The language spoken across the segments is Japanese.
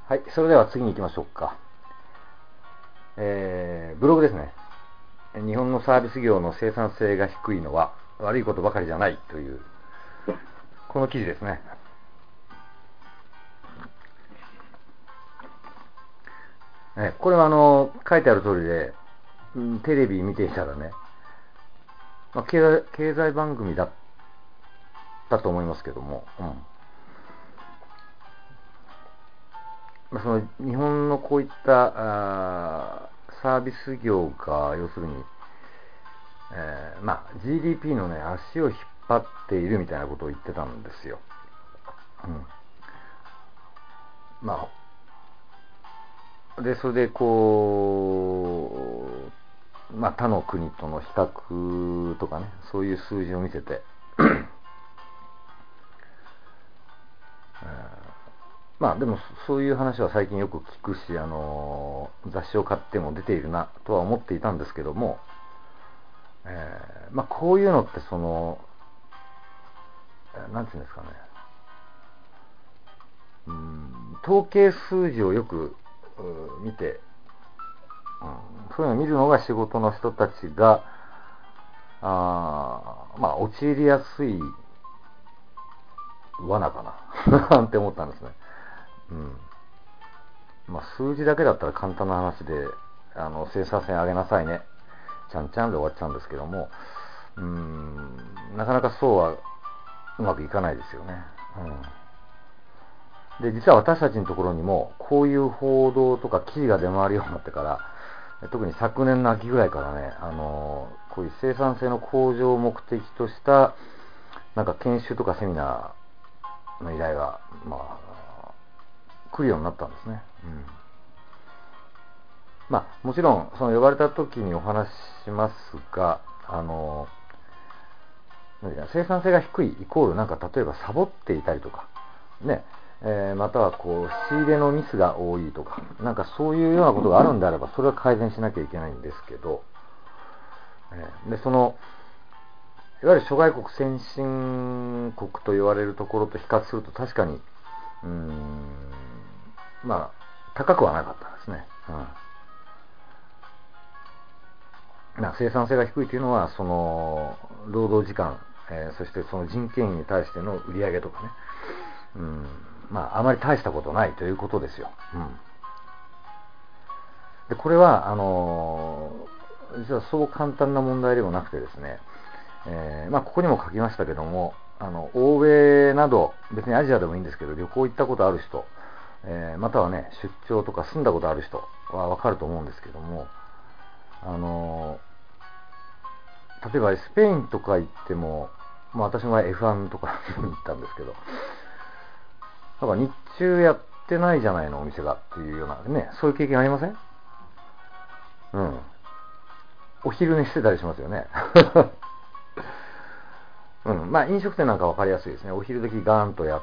はい、それでは次に行きましょうか。ブログですね。日本のサービス業の生産性が低いのは悪いことばかりじゃないという、この記事ですね。これは書いてある通りで、テレビ見ていたらね、経済番組だったと思いますけども、その日本のこういったサービス業が要するに、GDP のね足を引っ張っているみたいなことを言ってたんですよ。でそれでこう、他の国との比較とかね、そういう数字を見せてでもそういう話は最近よく聞くし、雑誌を買っても出ているなとは思っていたんですけども、こういうのってなんていうんですかね、統計数字をよく見て、そういうのを見るのが仕事の人たちが陥りやすい罠かななんて思ったんですね。数字だけだったら簡単な話で生産性上げなさいね、ちゃんちゃんで終わっちゃうんですけども、なかなかそうはうまくいかないですよね。で実は私たちのところにもこういう報道とか記事が出回るようになってから、特に昨年の秋ぐらいからね、こういう生産性の向上を目的としたなんか研修とかセミナーの依頼が来るようになったんですね。もちろんその呼ばれた時にお話ししますが、生産性が低いイコールなんか例えばサボっていたりとかね、または仕入れのミスが多いとか、なんかそういうようなことがあるんであれば、それは改善しなきゃいけないんですけど、でいわゆる諸外国先進国と言われるところと比較すると確かに高くはなかったですね。生産性が低いというのはその労働時間、そしてその人件費に対しての売り上げとかね、あまり大したことないということですよ。でこれは実はそう簡単な問題でもなくてですね、ここにも書きましたけども、欧米など別にアジアでもいいんですけど、旅行行ったことある人、またはね出張とか住んだことある人は分かると思うんですけども、例えばスペインとか行っても、私の場合 F1 とかに行ったんですけど、なんか日中やってないじゃないのお店がっていうようなね、そういう経験ありません？お昼寝してたりしますよね。飲食店なんか分かりやすいですね。お昼時ガーンとやって、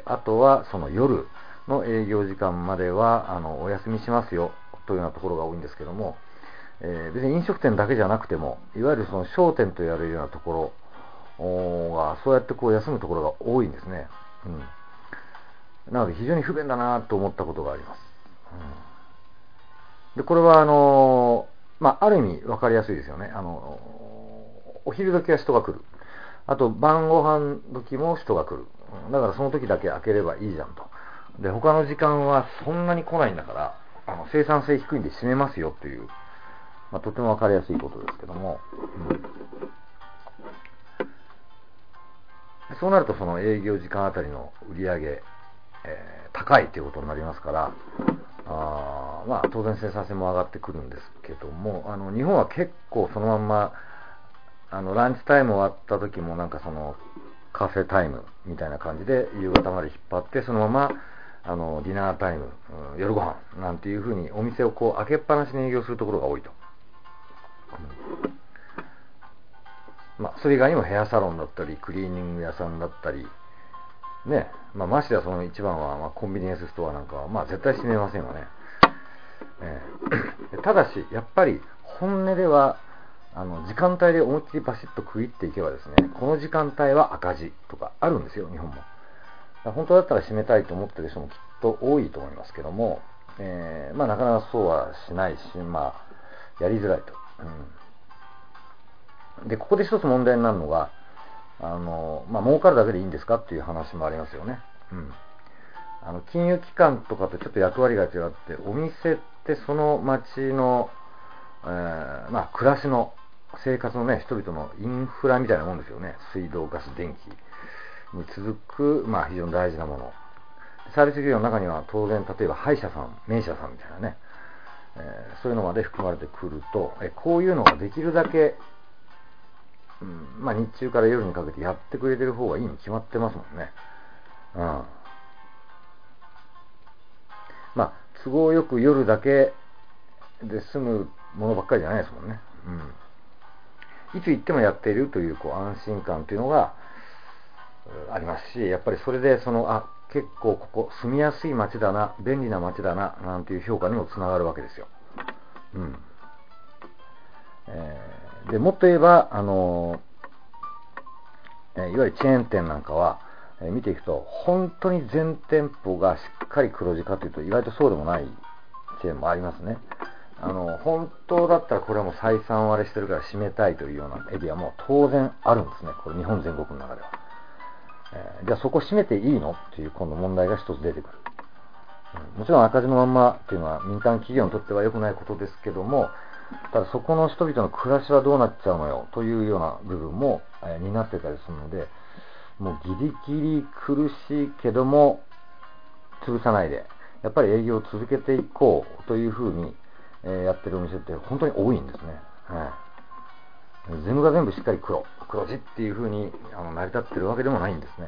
あとはその夜の営業時間まではお休みしますよというようなところが多いんですけども、別に飲食店だけじゃなくても、いわゆるその商店と言われるようなところがそうやって休むところが多いんですね。なので非常に不便だなと思ったことがあります。でこれはある意味分かりやすいですよね。お昼時は人が来る、あと晩ご飯時も人が来る、だからその時だけ開ければいいじゃんと。で他の時間はそんなに来ないんだから生産性低いんで閉めますよという、とても分かりやすいことですけども、そうなるとその営業時間あたりの売り上げ、高いということになりますから、当然生産性も上がってくるんですけども、日本は結構そのまんまランチタイム終わった時もなんかそのカフェタイムみたいな感じで夕方まで引っ張って、そのままディナータイム、夜ご飯なんていう風にお店を開けっぱなしに営業するところが多いと。それ以外にもヘアサロンだったりクリーニング屋さんだったりね、ましてやその一番は、コンビニエンスストアなんかは、絶対閉めませんよね。ただしやっぱり本音では時間帯で思いっきりバシッと区切っていけばですね、この時間帯は赤字とかあるんですよ、日本も。 本当だったら締めたいと思ってる人もきっと多いと思いますけども、なかなかそうはしないし、やりづらいと。で、ここで一つ問題になるのが、儲かるだけでいいんですかっていう話もありますよね。金融機関とかとちょっと役割が違って、お店ってその街の、暮らしの生活のね、人々のインフラみたいなもんですよね。水道、ガス、電気に続く、非常に大事なもの。サービス業の中には当然、例えば歯医者さん、名医者さんみたいなね、そういうのまで含まれてくると、こういうのができるだけ、日中から夜にかけてやってくれてる方がいいに決まってますもんね。都合よく夜だけで済むものばっかりじゃないですもんね。いつ行ってもやっているという、安心感というのがありますし、やっぱりそれで結構ここ住みやすい街だな、便利な街だななんていう評価にもつながるわけですよ。でもっと言えばいわゆるチェーン店なんかは、見ていくと本当に全店舗がしっかり黒字かというと意外とそうでもないチェーンもありますね。本当だったらこれはもう採算割れしてるから閉めたいというようなエリアも当然あるんですね。これ日本全国の中では。じゃあそこ閉めていいのっていう今度問題が一つ出てくる。もちろん赤字のまんまっていうのは民間企業にとっては良くないことですけども、ただそこの人々の暮らしはどうなっちゃうのよというような部分も、担ってたりするので、もうギリギリ苦しいけども潰さないでやっぱり営業を続けていこうというふうに、やってるお店って本当に多いんですね。全部が全部しっかり黒字っていうふうに成り立ってるわけでもないんですね。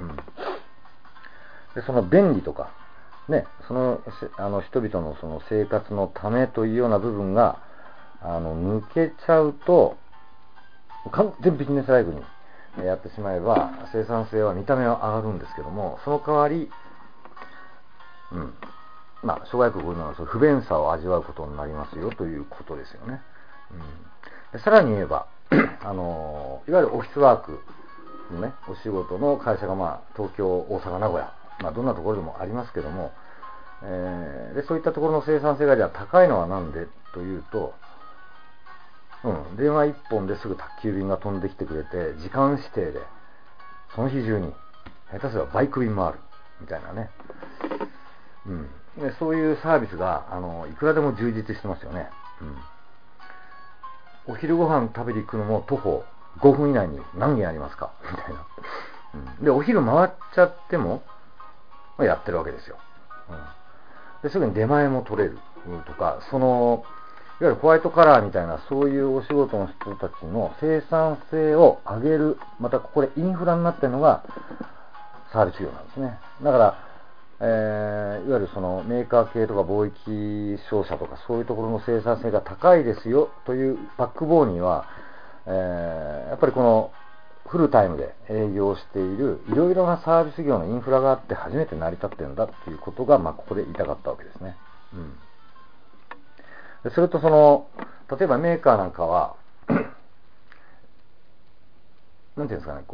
でその便利とかね、その人々のその生活のためというような部分が抜けちゃうと完全ビジネスライクにやってしまえば生産性は見た目は上がるんですけども、その代わり諸外国語の不便さを味わうことになりますよということですよね。でさらに言えばいわゆるオフィスワークのね、お仕事の会社が東京、大阪、名古屋、どんなところでもありますけども、でそういったところの生産性がじゃあ高いのはなんでというと、電話一本ですぐ宅急便が飛んできてくれて、時間指定でその日中に下手すればバイク便もあるみたいなね、でそういうサービスがいくらでも充実してますよね。お昼ご飯食べに行くのも徒歩5分以内に何軒ありますかみたいな。でお昼回っちゃってもやってるわけですよ。ですぐに出前も取れるとか、いわゆるホワイトカラーみたいなそういうお仕事の人たちの生産性を上げる、またここでインフラになっているのがサービス業なんですね。だからいわゆるそのメーカー系とか貿易商社とかそういうところの生産性が高いですよというバックボーンには、やっぱりこのフルタイムで営業しているいろいろなサービス業のインフラがあって初めて成り立ってるんだということが、ここで言いたかったわけですね。それと例えばメーカーなんかはなんていうんですかね、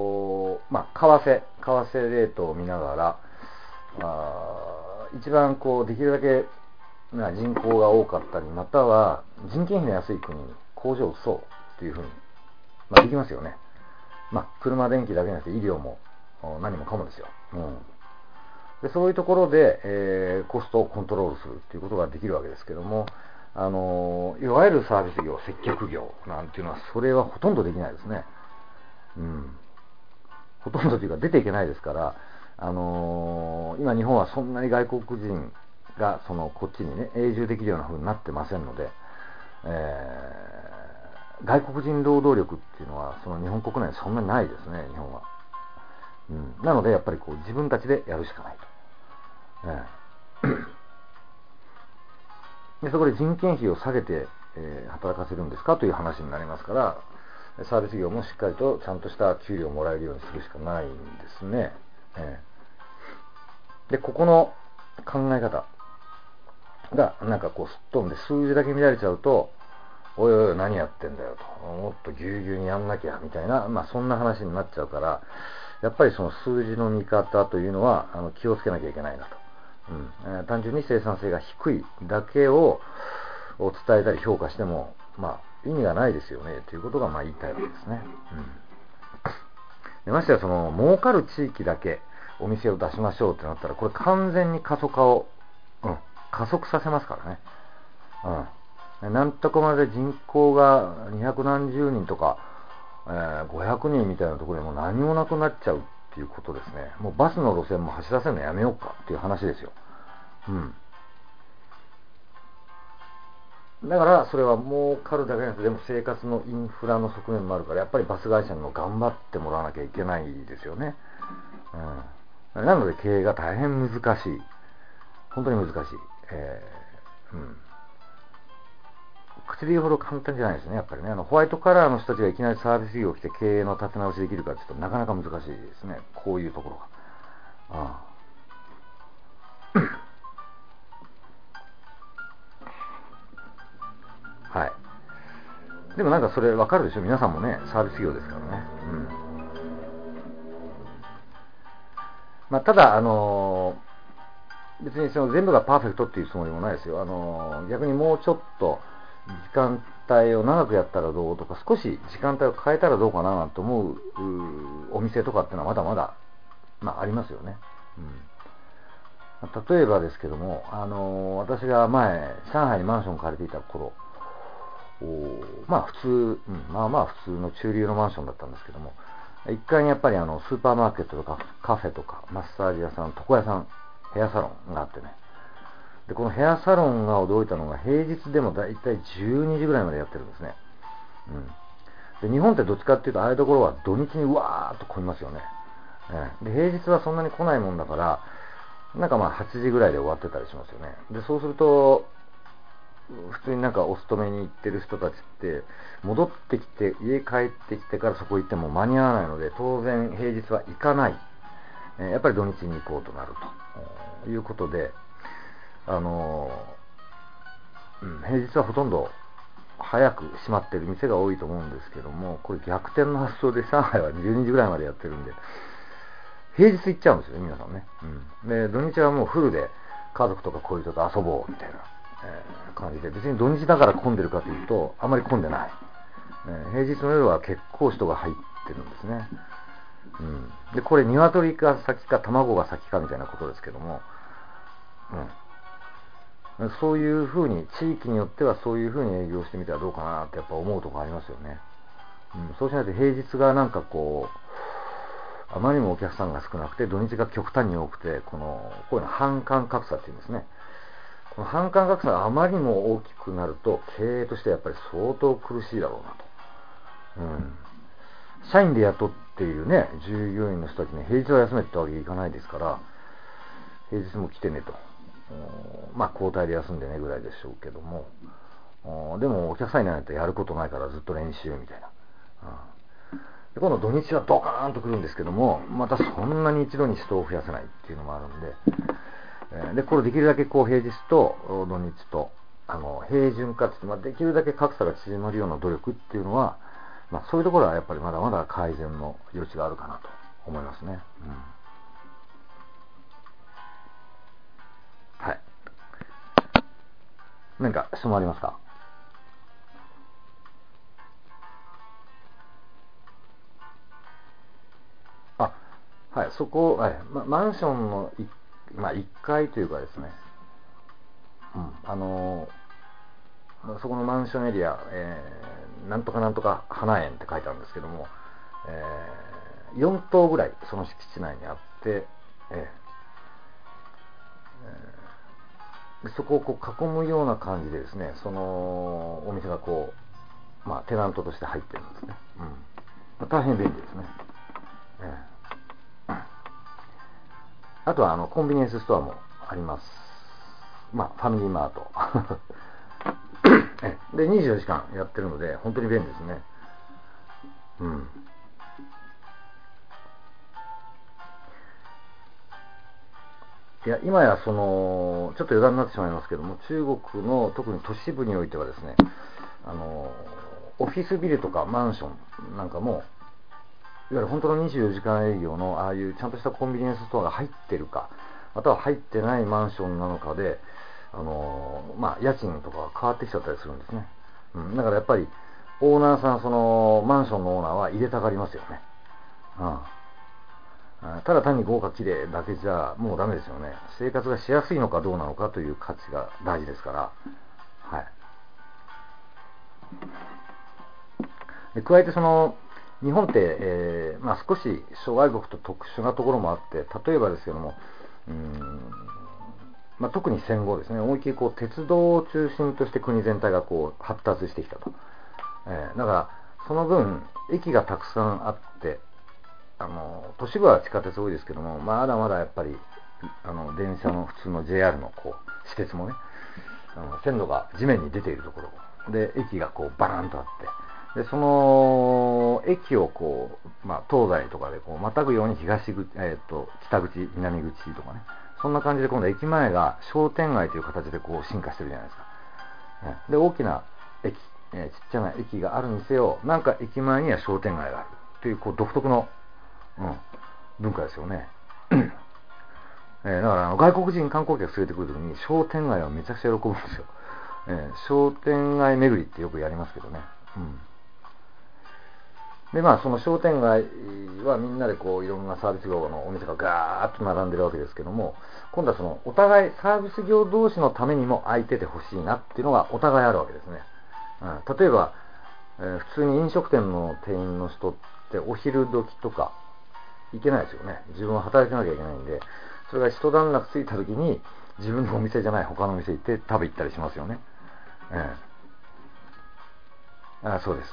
為替レートを見ながら一番できるだけ人口が多かったり、または人件費の安い国に工場を移そうというふうに、できますよね。車電気だけじゃなくて医療も何もかもですよ。でそういうところで、コストをコントロールするということができるわけですけども、いわゆるサービス業、接客業なんていうのはそれはほとんどできないですね。ほとんどというか出ていけないですから、今日本はそんなに外国人がこっちにね永住できるような風になってませんので、外国人労働力っていうのはその日本国内にそんなにないですね、日本は。なのでやっぱり自分たちでやるしかないと。でそこで人件費を下げて、働かせるんですかという話になりますから、サービス業もしっかりとちゃんとした給料をもらえるようにするしかないんですね。でここの考え方がすっ飛んで数字だけ見られちゃうと、おいおい何やってんだよと、もっとぎゅうぎゅうにやんなきゃみたいな、そんな話になっちゃうから、 やっぱりその数字の見方というのは気をつけなきゃいけないなと。単純に生産性が低いだけを伝えたり評価しても、意味がないですよねということが言いたいわけですね。でましてや儲かる地域だけお店を出しましょうってなったら、これ完全に過疎化を、加速させますからね。なんとかまで人口が200何十人とか、500人みたいなところでもう何もなくなっちゃうっていうことですね。もうバスの路線も走らせるのやめようかっていう話ですよ。だからそれは儲かるだけじゃなくて、でも生活のインフラの側面もあるから、やっぱりバス会社にも頑張ってもらわなきゃいけないですよね。なので経営が大変難しい。本当に難しい。口で言うほど簡単じゃないですね、やっぱりね。ホワイトカラーの人たちがいきなりサービス業を来て経営の立て直しできるかって言うとなかなか難しいですね、こういうところが。はい。でもなんかそれわかるでしょ、皆さんもね、サービス業ですからね。ただ、別に全部がパーフェクトっていうつもりもないですよ。逆にもうちょっと時間帯を長くやったらどうとか、少し時間帯を変えたらどうかなと思うお店とかっていうのはまだまだ、ありますよね。例えばですけども、私が前上海にマンションを借りていた頃、普通、普通の中流のマンションだったんですけども、1階にやっぱりスーパーマーケットとかカフェとかマッサージ屋さん、床屋さん、ヘアサロンがあってね。で、このヘアサロンが驚いたのが、平日でもだいたい12時ぐらいまでやってるんですね。で、日本ってどっちかっていうと、ああいうところは土日にわーっと混みますよね。で、平日はそんなに来ないもんだから、なんか8時ぐらいで終わってたりしますよね。で、そうすると、普通になんかお勤めに行ってる人たちって戻ってきて家帰ってきてからそこ行っても間に合わないので、当然平日は行かない、やっぱり土日に行こうとなるということで、平日はほとんど早く閉まってる店が多いと思うんですけども、これ逆転の発想で上海は12時ぐらいまでやってるんで、平日行っちゃうんですよね、皆さんね。で、土日はもうフルで家族とか恋人と遊ぼうみたいな感じで、別に土日だから混んでるかというとあまり混んでない。平日の夜は結構人が入ってるんですね。で、これ鶏が先か卵が先かみたいなことですけども、そういう風に地域によってはそういう風に営業してみたらどうかなってやっぱ思うところありますよね。そうしないと平日がなんかあまりにもお客さんが少なくて土日が極端に多くて、こういうの販管格差っていうんですね。この販管格差があまりにも大きくなると経営としてやっぱり相当苦しいだろうなと。社員で雇っているね従業員の人たちに平日は休めってわけにいかないですから、平日も来てねと、交代で休んでねぐらいでしょうけども、でもお客さんいないとやることないからずっと練習みたいな。で、今度土日はドカーンと来るんですけども、またそんなに一度に人を増やせないっていうのもあるんで、で、これできるだけ平日と土日と平準化って、できるだけ格差が縮まるような努力っていうのは、そういうところはやっぱりまだまだ改善の余地があるかなと思いますね。はい。何か質問ありますか？はい、そこ、マンションの1階というかですね、そこのマンションエリア、なんとかなんとか花園って書いてあるんですけども、4棟ぐらいその敷地内にあって、そこを囲むような感じでですね、そのお店がテナントとして入ってるんですね。大変便利ですね。あとはコンビニエンスストアもあります。ファミリーマートで24時間やってるので本当に便利ですね。いや、今やちょっと余談になってしまいますけども、中国の特に都市部においてはですね、オフィスビルとかマンションなんかもゆる本当の24時間営業のああいうちゃんとしたコンビニエンスストアが入ってるか、または入ってないマンションなのかで、家賃とかが変わってきちゃったりするんですね。だからやっぱりオーナーさん、そのマンションのオーナーは入れたがりますよね。ただ単に豪華綺麗だけじゃもうダメですよね。生活がしやすいのかどうなのかという価値が大事ですから。はい。で加えてその日本って、少し諸外国と特殊なところもあって、例えばですけども、特に戦後ですね、思いっきりこう鉄道を中心として国全体がこう発達してきたと。だからその分駅がたくさんあって、都市部は地下鉄多いですけども、まだまだやっぱり電車の普通の JR のこう私鉄もね、線路が地面に出ているところで駅がこうバーンとあって、でその駅をこう、東西とかでこうまたぐように北口、南口とかね、そんな感じで今度駅前が商店街という形でこう進化してるじゃないですか。で大きな駅、ちっちゃな駅があるにせよ、なんか駅前には商店街があるという、こう独特の文化ですよね。だから外国人観光客連れてくるときに商店街はめちゃくちゃ喜ぶんですよ。商店街巡りってよくやりますけどね。でその商店街はみんなでこういろんなサービス業のお店がガーッと並んでるわけですけども、今度はそのお互いサービス業同士のためにも空いててほしいなっていうのがお互いあるわけですね。例えば、普通に飲食店の店員の人ってお昼時とか行けないですよね。自分は働いてなきゃいけないんで、それが一段落ついた時に自分のお店じゃない他のお店行って食べ行ったりしますよね。そうです。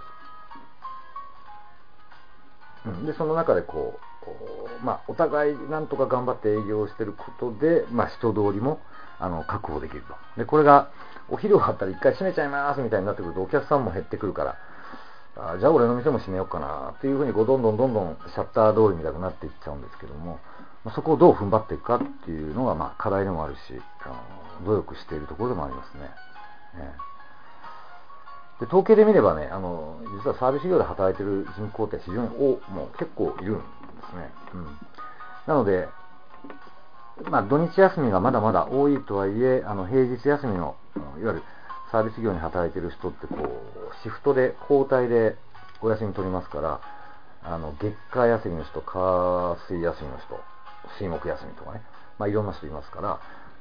でその中でこう、お互いなんとか頑張って営業してることで、人通りも確保できると。でこれがお昼終わったら一回閉めちゃいますみたいになってくると、お客さんも減ってくるから、じゃあ俺の店も閉めようかなっていうふうにこうどんどんシャッター通りみたいになっていっちゃうんですけども、そこをどう踏ん張っていくかっていうのが課題でもあるし、努力しているところでもありますね。で統計で見ればね、実はサービス業で働いている人口って非常にもう結構いるんですね。なので、土日休みがまだまだ多いとはいえ、平日休みのいわゆるサービス業に働いている人ってこうシフトで交代でお休み取りますから、月火休みの人、火水休みの人、水木休みとかね、いろんな人いますから、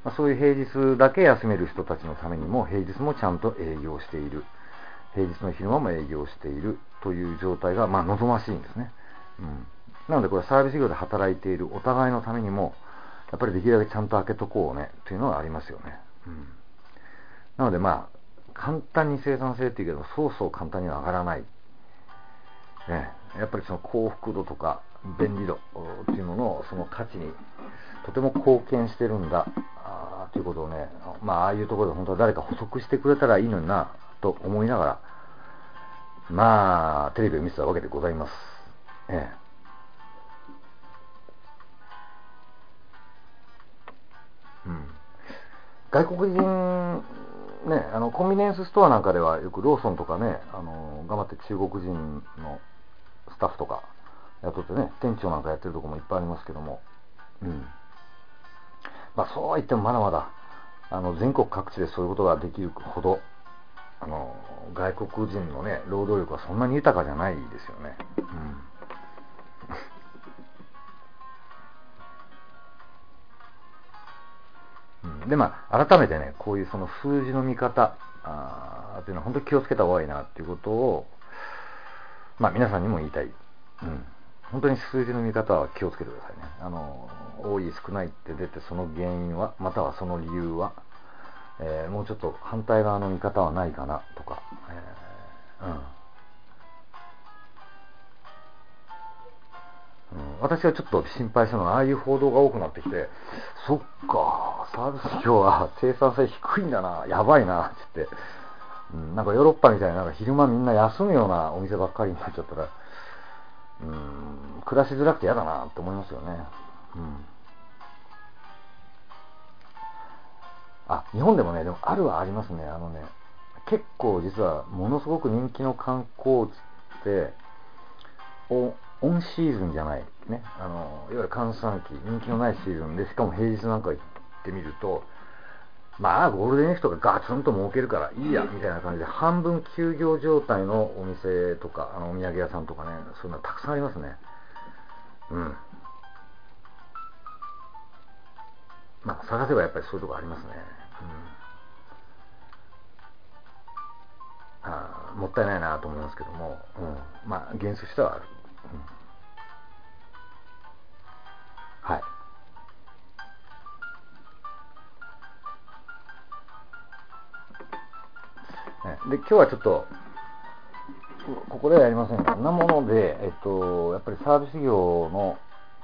そういう平日だけ休める人たちのためにも平日もちゃんと営業している、平日の昼間も営業しているという状態が望ましいんですね。なのでこれサービス業で働いているお互いのためにもやっぱりできるだけちゃんと開けとこうねというのはありますよね。なので簡単に生産性っていうけど、そう簡単には上がらない、やっぱりその幸福度とか便利度っていうののその価値にとても貢献してるんだということをね、ああいうところで本当は誰か補足してくれたらいいのになと思いながら、テレビを見てたわけでございます。外国人ね、コンビニエンスストアなんかではよくローソンとかね、頑張って中国人のスタッフとか雇ってね、店長なんかやってるところもいっぱいありますけども、そうは言ってもまだまだ全国各地でそういうことができるほど外国人のね労働力はそんなに豊かじゃないですよね。で改めてね、こういうその数字の見方っていうのは本当に気をつけた方がいいなっていうことを皆さんにも言いたい。本当に数字の見方は気をつけてくださいね。多い少ないって出て、その原因はまたはその理由は、もうちょっと反対側の見方はないかなとか、私はちょっと心配したのは、ああいう報道が多くなってきて、そっか、サービス業は生産性低いんだな、やばいなって言って、なんかヨーロッパみたいになんか昼間みんな休むようなお店ばっかりになっちゃったら、暮らしづらくて嫌だなって思いますよね。日本でもね、でもあるはありますね。結構実はものすごく人気の観光地ってオンシーズンじゃない、ね、いわゆる閑散期、人気のないシーズンで、しかも平日なんか行ってみると、まあゴールデンウィークとかガツンと儲けるからいいやみたいな感じで、半分休業状態のお店とか、お土産屋さんとかね、そんなたくさんありますね。うん。まあ探せばやっぱりそういうとこありますね。もったいないなと思いますけども、まあ現実としてはある。はい。で、今日はちょっと、ここではやりませんが、なもので、やっぱりサービス業の、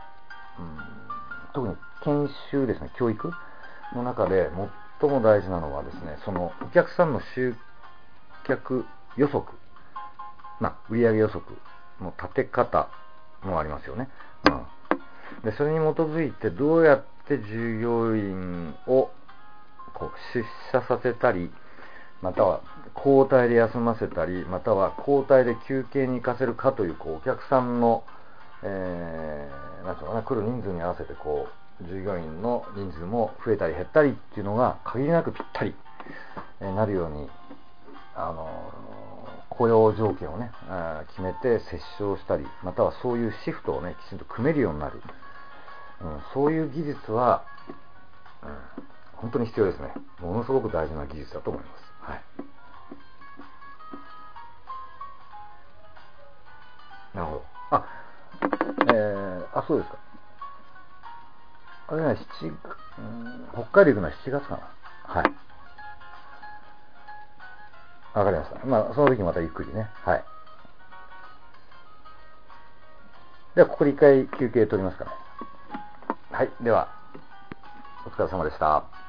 特に研修ですね、教育の中で最も大事なのはですね、そのお客さんの集客予測、売上予測の立て方もありますよね。でそれに基づいてどうやって従業員を出社させたり、または交代で休ませたり、または交代で休憩に行かせるかという、お客さんの、なんていうのかな、来る人数に合わせて従業員の人数も増えたり減ったりっていうのが限りなくぴったりなるように、雇用条件をね、決めて折衝したり、またはそういうシフトをね、きちんと組めるようになる、そういう技術は、本当に必要ですね。ものすごく大事な技術だと思います。はい。なるほど。そうですか。あれね、北海道行くのは7月かな。はい。わかりました。その時またゆっくりね。はい。では、ここで一回休憩取りますかね。はい。では、お疲れ様でした。